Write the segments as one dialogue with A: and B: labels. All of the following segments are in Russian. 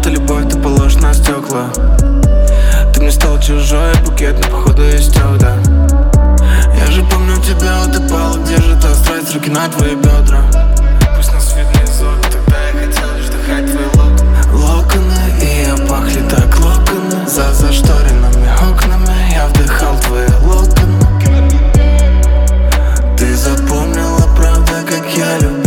A: эта любовь, ты положь на стекла. Ты мне стал чужой, букет, но походу истек, да. Я же помню тебя, вот ты пала, где же та страсть, руки на твои бедра. Пусть нас видно из окна, тогда я хотел лишь вдыхать твои локоны. И я пахли так локоны, за зашторенными окнами я вдыхал твои локоны. Ты запомнила, правда, как я любил.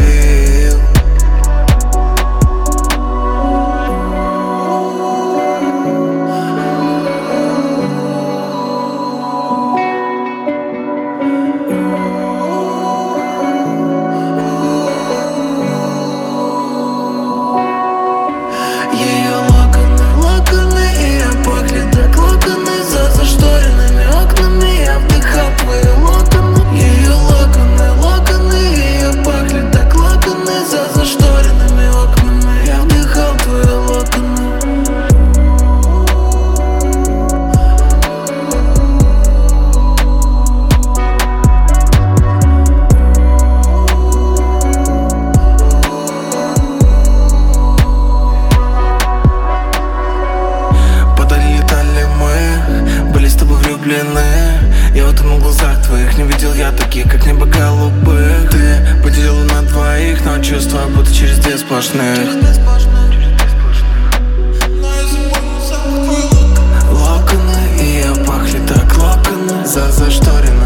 A: Я утонул в глазах твоих, не видел я таких, как небо голубых. Ты поделила на двоих, но чувства будто через две сплошных. Локоны, и я пахли так локоны, за зашторенными